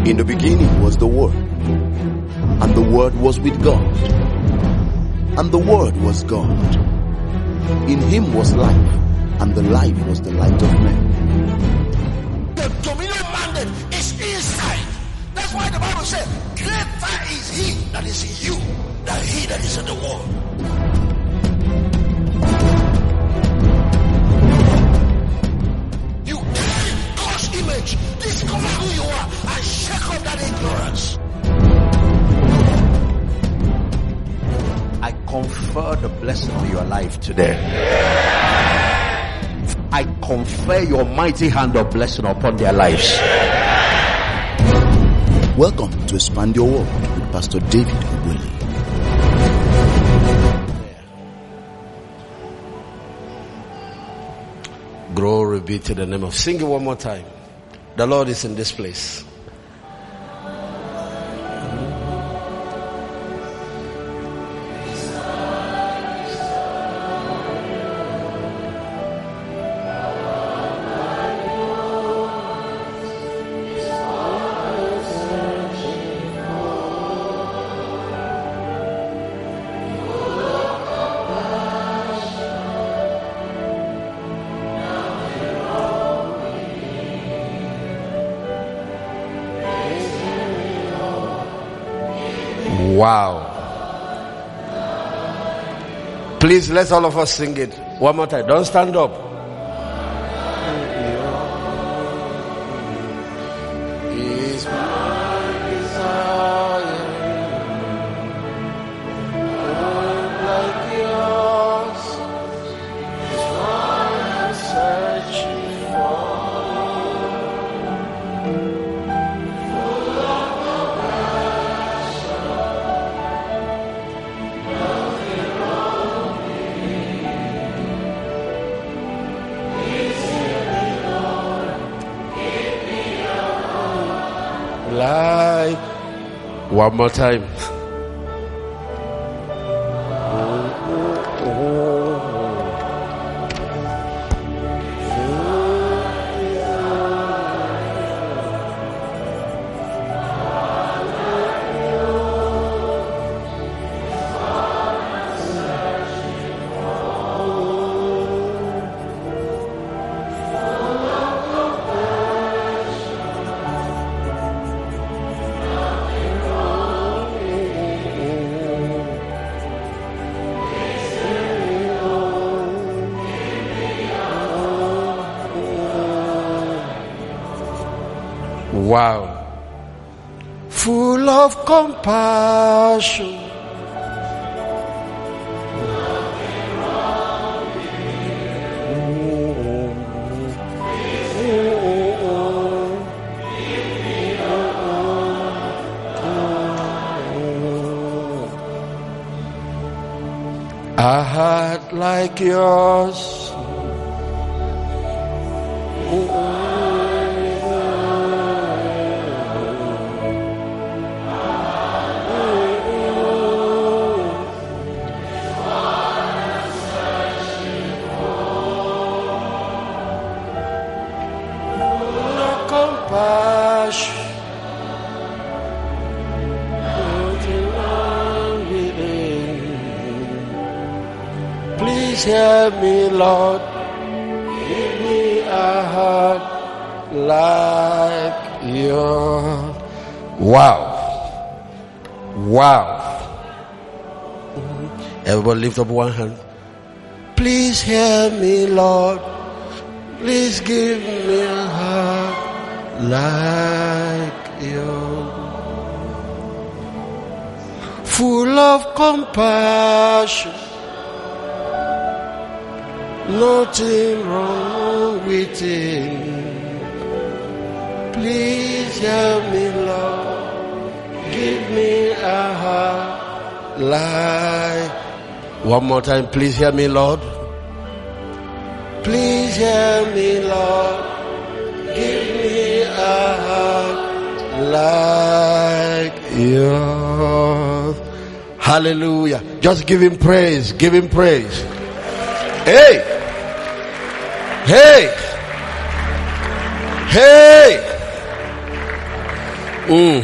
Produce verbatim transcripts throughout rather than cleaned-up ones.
In the beginning was the Word, and the Word was with God, and the Word was God. In him was life, and the life was the light of men. The dominion mandate is inside. That's why the Bible says, greater is he that is in you than he that is in the world. You carry God's image, discover who you are, and shake off that ignorance. I confer the blessing on your life today. I confer your mighty hand of blessing upon their lives. Welcome to Expand Your World with Pastor David Ogwele. Glory be to the name of. Sing it one more time. The Lord is in this place. Wow. Please, let's all of us sing it one more time. Don't stand up. Is my desire like yours? Is what I'm searching for. Like one more time. Wow. Full of compassion. A heart like yours. Please hear me, Lord. Give me a heart like yours. Wow. Wow. Everybody lift up one hand. Please hear me, Lord. Please give me a heart like yours. Full of compassion. Nothing wrong with it. Please help me, Lord. Give me a heart like. One more time, please hear me, Lord. Please hear me, Lord. Give me a heart like yours. Hallelujah. Just give him praise. Give him praise. Hey. Hey. Hey. Mm.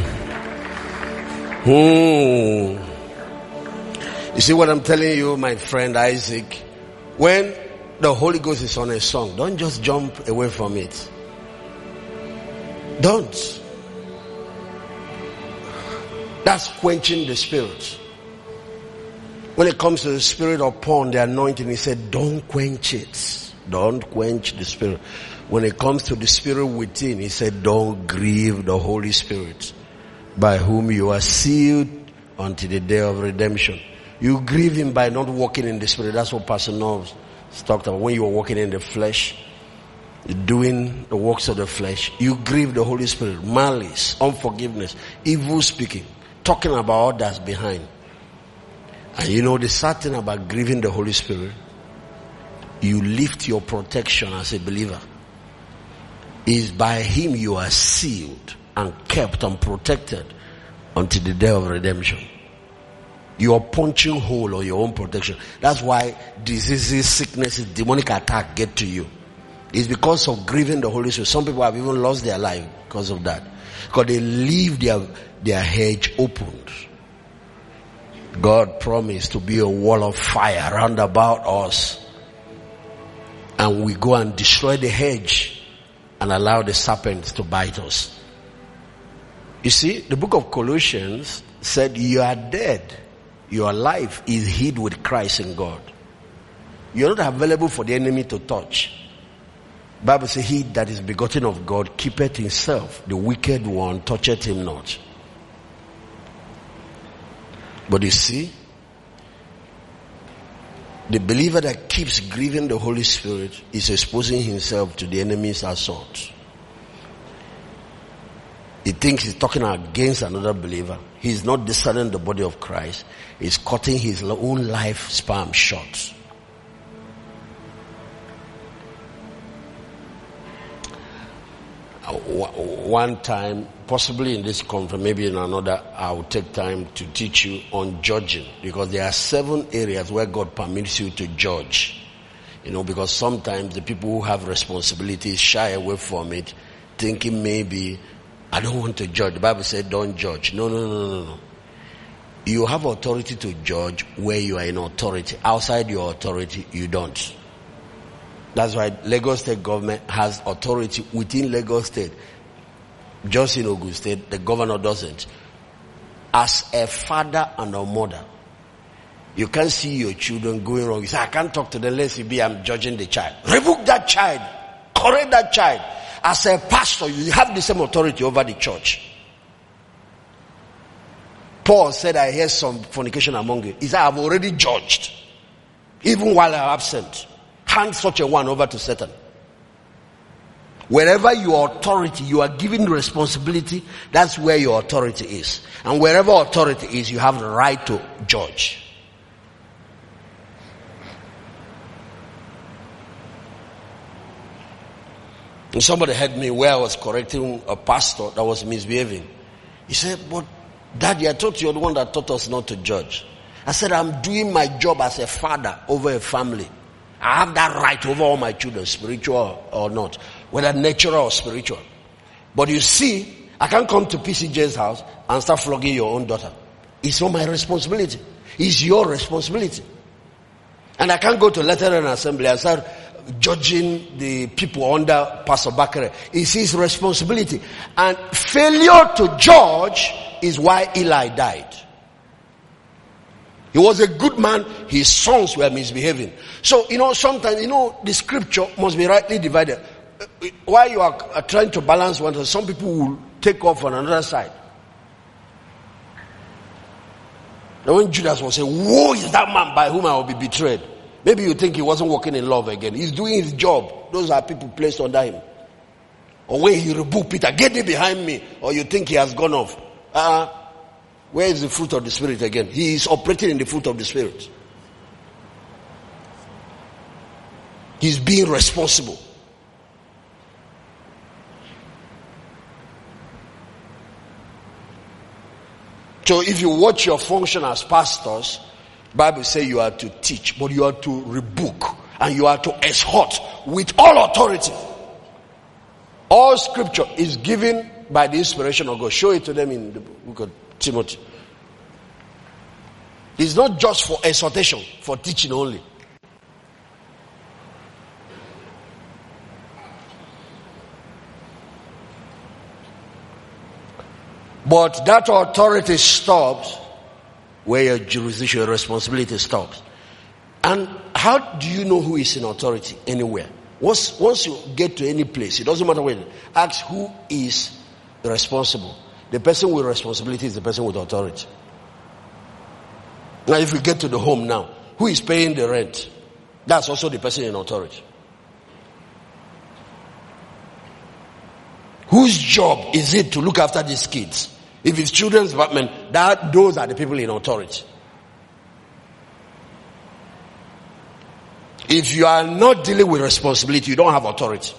Mm. You see what I'm telling you, my friend Isaac? When the Holy Ghost is on a song, don't just jump away from it. Don't. That's quenching the spirit. When it comes to the spirit upon the anointing, he said, don't quench it. Don't quench the spirit. When it comes to the spirit within, he said, don't grieve the Holy Spirit, by whom you are sealed until the day of redemption. You grieve him by not walking in the spirit. That's what Pastor Noves talked about. When you are walking in the flesh, doing the works of the flesh, you grieve the Holy Spirit. Malice, unforgiveness, evil speaking, talking about others behind. And you know the sad thing about grieving the Holy Spirit, you lift your protection as a believer. Is by him you are sealed and kept and protected until the day of redemption. You are punching hole on your own protection. That's why diseases, sicknesses, demonic attack get to you. It's because of grieving the Holy Spirit. Some people have even lost their life because of that. Because they leave their, their hedge opened. God promised to be a wall of fire round about us. And we go and destroy the hedge and allow the serpents to bite us. You see, the book of Colossians said you are dead. Your life is hid with Christ in God. You're not available for the enemy to touch. The Bible says, he that is begotten of God keepeth himself. The wicked one toucheth him not. But you see, the believer that keeps grieving the Holy Spirit is exposing himself to the enemy's assault. He thinks he's talking against another believer. He's not discerning the body of Christ. He's cutting his own lifespan short. One time, possibly in this conference, maybe in another, I will take time to teach you on judging, because there are seven areas where God permits you to judge. You know, because sometimes the people who have responsibilities shy away from it, thinking maybe, I don't want to judge. The Bible said don't judge. No, no, no, no, no. You have authority to judge where you are in authority. Outside your authority, you don't. That's why Lagos State government has authority within Lagos State. Just in Ogun State, the governor doesn't. As a father and a mother, you can't see your children going wrong. You say, I can't talk to them unless it be I'm judging the child. Rebuke that child. Correct that child. As a pastor, you have the same authority over the church. Paul said, I hear some fornication among you. He said, I've already judged, even while I'm absent. Hand such a one over to Satan. Wherever your authority, you are given responsibility, that's where your authority is. And wherever authority is, you have the right to judge. And somebody heard me where I was correcting a pastor that was misbehaving. He said, but Daddy, I thought you're the one that taught us not to judge. I said, I'm doing my job as a father over a family. I have that right over all my children, spiritual or not, whether natural or spiritual. But you see, I can't come to P C J's house and start flogging your own daughter. It's not my responsibility. It's your responsibility. And I can't go to Lutheran Assembly and start judging the people under Pastor Bakare. It's his responsibility. And failure to judge is why Eli died. He was a good man. His sons were misbehaving. So, you know, sometimes, you know, the scripture must be rightly divided. While you are trying to balance one, some people will take off on another side. Now when Judas was saying, woe is that man by whom I will be betrayed. Maybe you think he wasn't walking in love again. He's doing his job. Those are people placed under him. Or when he rebuked Peter, get thee behind me. Or you think he has gone off. Uh-uh. Where is the fruit of the Spirit again? He is operating in the fruit of the Spirit. He's being responsible. So if you watch your function as pastors, the Bible says you are to teach, but you are to rebuke and you are to exhort with all authority. All scripture is given by the inspiration of God. Show it to them in the book of Timothy. It's not just for exhortation, for teaching only. But that authority stops where your jurisdiction, your responsibility stops. And how do you know who is in authority anywhere? Once, once you get to any place, it doesn't matter where, ask who is responsible. The person with responsibility is the person with authority. Now if we get to the home now, who is paying the rent? That's also the person in authority. Whose job is it to look after these kids? If it's children's department, that those are the people in authority. If you are not dealing with responsibility, you don't have authority.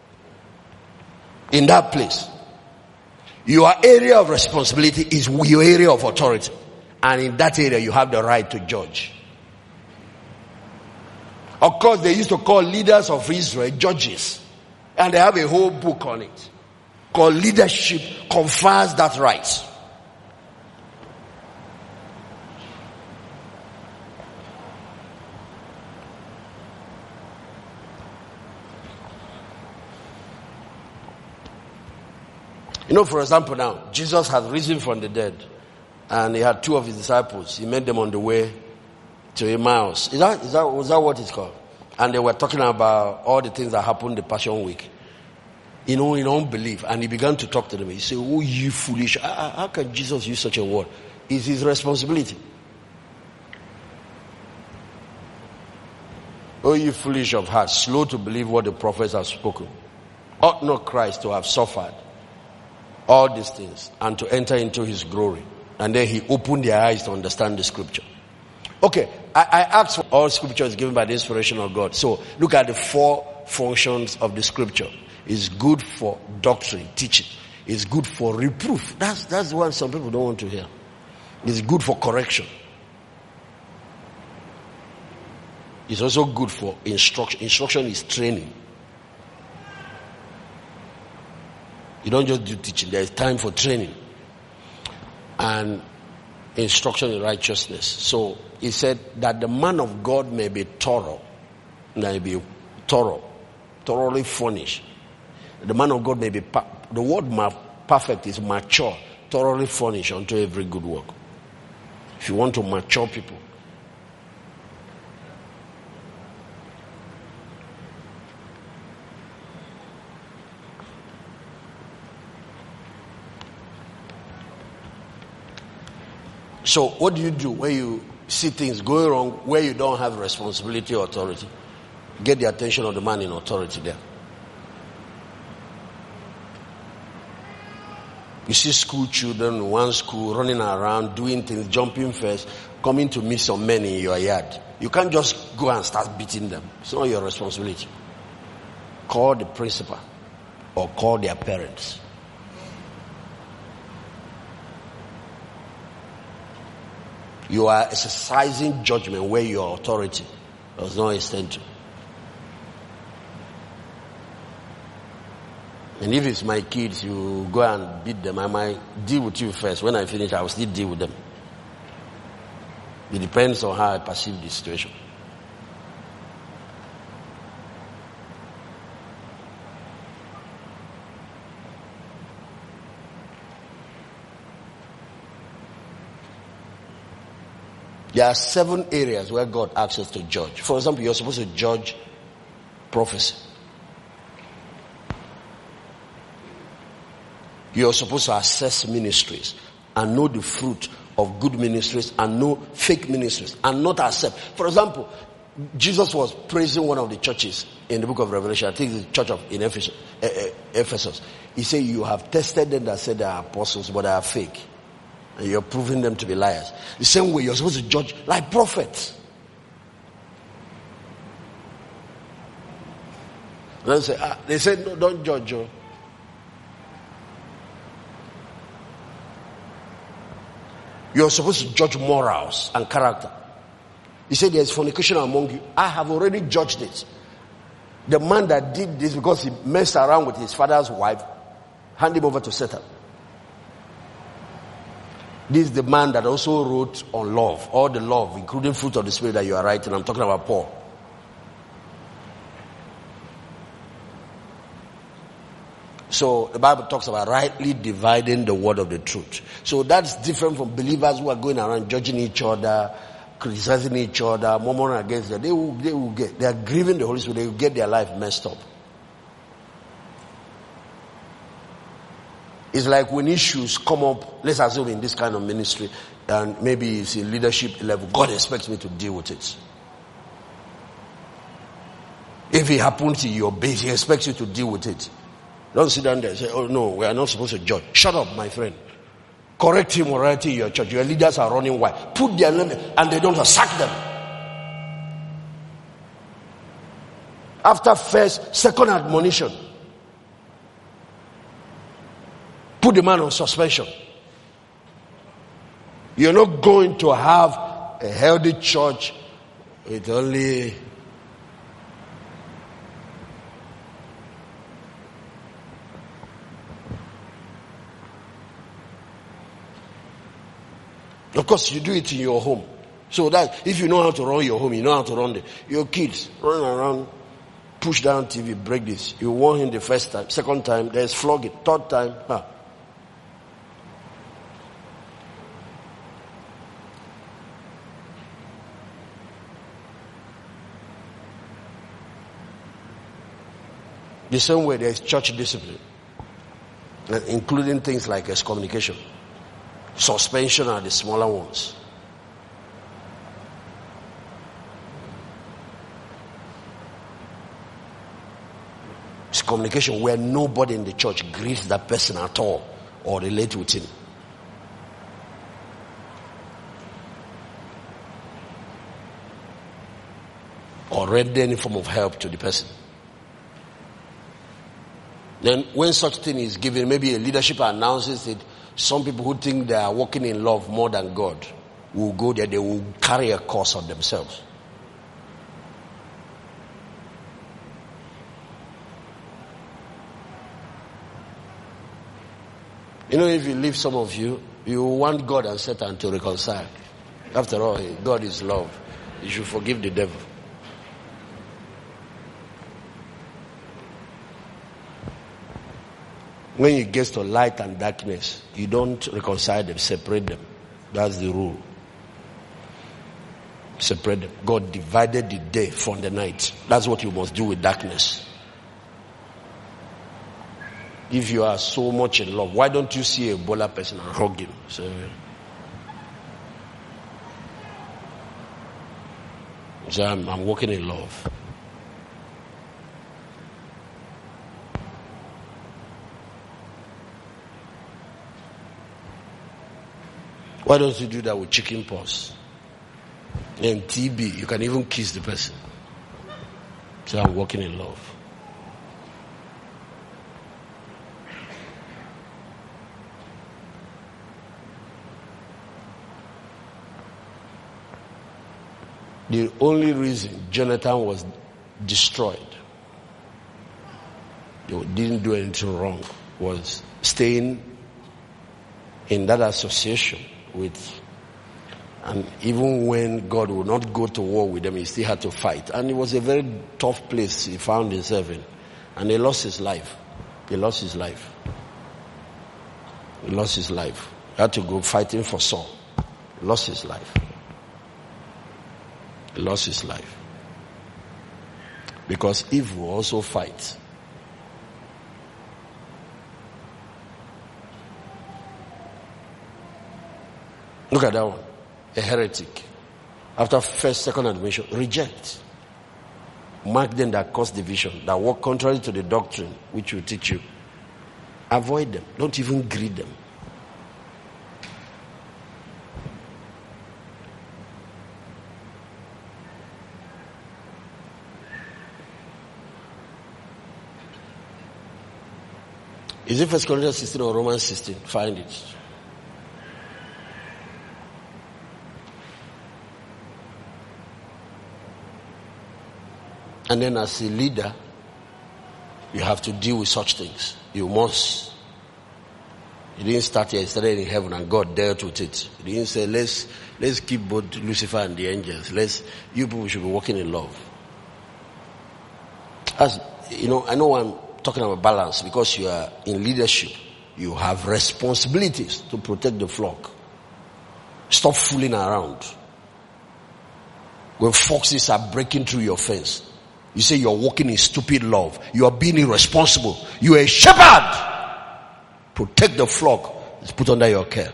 In that place, your area of responsibility is your area of authority. And in that area, you have the right to judge. Of course, they used to call leaders of Israel judges. And they have a whole book on it called Leadership Confers That Right. You know, for example now, Jesus had risen from the dead. And he had two of his disciples. He met them on the way to Emmaus. Is that, is that, was that what it's called? And they were talking about all the things that happened the Passion Week. You know, in unbelief. And he began to talk to them. He said, oh, you foolish. How, how can Jesus use such a word? It's his responsibility. Oh, you foolish of heart, slow to believe what the prophets have spoken. Ought not Christ to have suffered all these things and to enter into his glory? And then he opened their eyes to understand the scripture. Okay, I, I asked for all scripture is given by the inspiration of God. So look at the four functions of the scripture. It's good for doctrine, teaching. It's good for reproof. That's that's the one some people don't want to hear. It's good for correction. It's also good for instruction. Instruction is training. You don't just do teaching. There is time for training. And instruction in righteousness. So he said that the man of God may be thorough, may be thorough, thoroughly furnished. The man of God may be, the word perfect is mature, thoroughly furnished unto every good work. If you want to mature people, so what do you do when you see things going wrong where you don't have responsibility or authority? Get the attention of the man in authority there. You see school children in one school running around, doing things, jumping first, coming to meet some men in your yard. You can't just go and start beating them. It's not your responsibility. Call the principal or call their parents. You are exercising judgment where your authority does not extend to. And if it's my kids, you go and beat them. I might deal with you first. When I finish, I will still deal with them. It depends on how I perceive the situation. There are seven areas where God asks us to judge. For example, you're supposed to judge prophecy. You're supposed to assess ministries and know the fruit of good ministries and know fake ministries and not accept. For example, Jesus was praising one of the churches in the book of Revelation. I think it's the church of in Ephesus. Ephesus. He said, you have tested them that said they are apostles, but they are fake. And you're proving them to be liars. The same way you're supposed to judge like prophets. And they say, ah, they said, no, don't judge you. You're supposed to judge morals and character. He said there's fornication among you. I have already judged it. The man that did this because he messed around with his father's wife, Hand him over to Satan. This is the man that also wrote on love, all the love, including fruit of the Spirit that you are writing. I'm talking about Paul. So the Bible talks about rightly dividing the word of the truth. So that's different from believers who are going around judging each other, criticizing each other, murmuring against them. They will, they will get, they are grieving the Holy Spirit. They will get their life messed up. It's like when issues come up, let's assume in this kind of ministry, and maybe it's in leadership level, God expects me to deal with it. If it happens in your base, He expects you to deal with it. Don't sit down there and say, oh no, we are not supposed to judge. Shut up, my friend. Correct immorality in your church. Your leaders are running wild. Put their limit and they don't sack them. After first, second admonition, put the man on suspension. You're not going to have a healthy church with only of course, you do it in your home. So that if you know how to run your home, you know how to run the, your kids run around, push down T V, break this. You warn him the first time, second time, there's flog it, third time, huh. The same way there is church discipline, including things like excommunication. Suspension are the smaller ones. It's communication where nobody in the church greets that person at all or relate with him. Or render any form of help to the person. Then when such thing is given, maybe a leadership announces it, some people who think they are walking in love more than God will go there, they will carry a curse on themselves. You know, if you leave some of you, you want God and Satan to reconcile. After all, God is love. You should forgive the devil. When it gets to light and darkness, you don't reconcile them, separate them. That's the rule. Separate them. God divided the day from the night. That's what you must do with darkness. If you are so much in love, why don't you see a Ebola person and hug him? So, so I'm, I'm walking in love. Why don't you do that with chicken pox and T B? You can even kiss the person. So I'm walking in love. The only reason Jonathan was destroyed, he didn't do anything wrong, was staying in that association with, and even when God would not go to war with them, he still had to fight. And it was a very tough place he found himself in. And he lost his life. He lost his life. He lost his life. He had to go fighting for Saul. He lost his life. He lost his life. Because evil also fights. Look at that one. A heretic. After first, second admission, reject. Mark them that cause division, that walk contrary to the doctrine which will teach you. Avoid them. Don't even greet them. Is it First Corinthians sixteen or Romans sixteen? Find it. And then as a leader, you have to deal with such things. You must He didn't start here, he started in heaven and God dealt with it. He didn't say, let's, let's keep both Lucifer and the angels. Let's, you people should be walking in love. As, you know, I know I'm talking about balance because you are in leadership. You have responsibilities to protect the flock. Stop fooling around. When foxes are breaking through your fence, you say you're walking in stupid love. You are being irresponsible. You are a shepherd. Protect the flock. It's put under your care.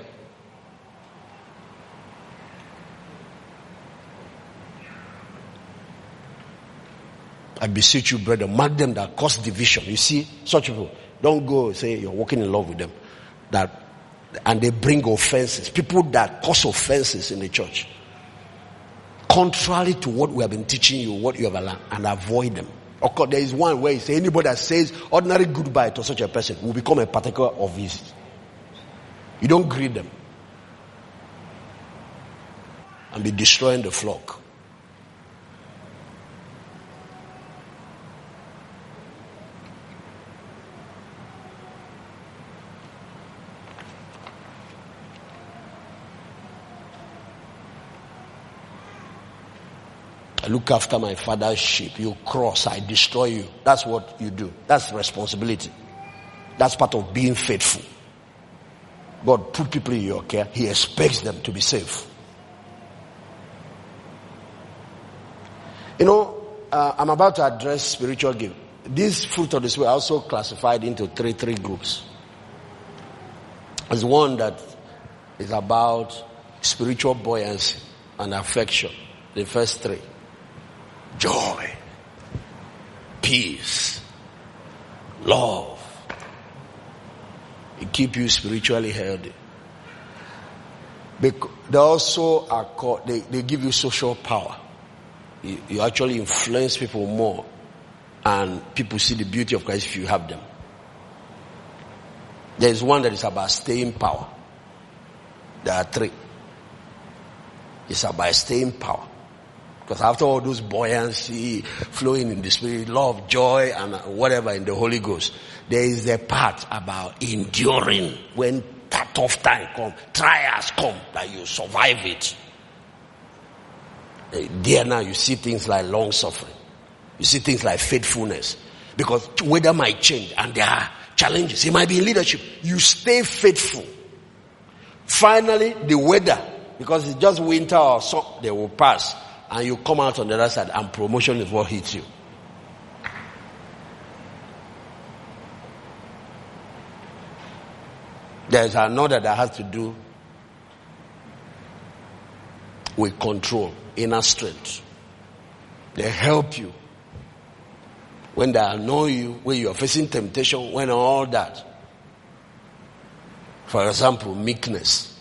I beseech you, brethren, mark them that cause division. You see, such people, don't go say you're walking in love with them. That, and they bring offenses. People that cause offenses in the church. Contrary to what we have been teaching you, what you have learned, and avoid them. Of course, there is one where he says anybody that says ordinary goodbye to such a person will become a partaker of his. You don't greet them and be destroying the flock. I look after my father's sheep. You cross, I destroy you. That's what you do. That's responsibility. That's part of being faithful. God put people in your care. He expects them to be safe. You know, uh, I'm about to address spiritual gift. These fruit of the spirit are also classified into three, three groups. There's one that is about spiritual buoyancy and affection. The first three. Joy, peace, love. It keep you spiritually healthy. They also are called, they, they give you social power. You, you actually influence people more, and people see the beauty of Christ if you have them. There is one that is about staying power. There are three. It's about staying power. Because after all those buoyancy, flowing in the spirit, love, joy, and whatever in the Holy Ghost, there is a part about enduring when that tough time comes, trials come, that you survive it. There now you see things like long suffering. You see things like faithfulness. Because weather might change and there are challenges. It might be in leadership. You stay faithful. Finally, the weather, because it's just winter or so, they will pass. And you come out on the other side and promotion is what hits you. There's another that has to do with control, inner strength. They help you when they annoy you, when you are facing temptation, when all that. For example, meekness.